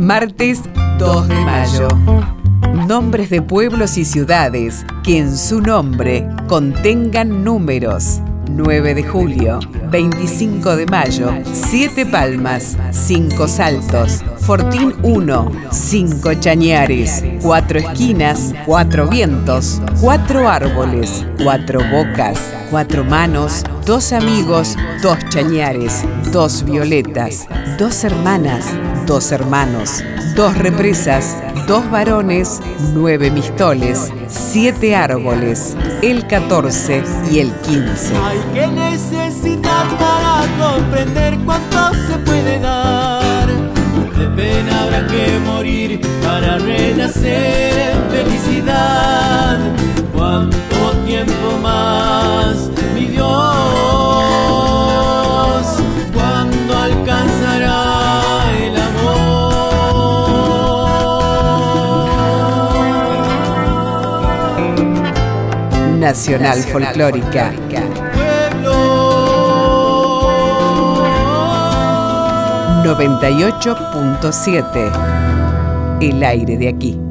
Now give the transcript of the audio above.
Martes 2 de mayo. Nombres de pueblos y ciudades que en su nombre contengan números. 9 de julio, 25 de mayo, 7 Palmas, 5 Saltos, Fortín 1, 5 Chañares, 4 Esquinas, 4 Vientos, 4 Árboles, 4 Bocas, 4 Manos, 2 Amigos, 2 Chañares, 2 Violetas, 2 Hermanas, 2 Hermanos, 2 Represas, 2 Varones, 9 Mistoles, 7 Árboles, el 14 y el 15. Hay que necesitar para comprender cuánto se puede dar. De pena habrá que morir para renacer en felicidad. ¿Cuánto tiempo más, mi Dios? ¿Cuándo alcanzará el amor? Nacional Folclórica. 98.7. El aire de aquí.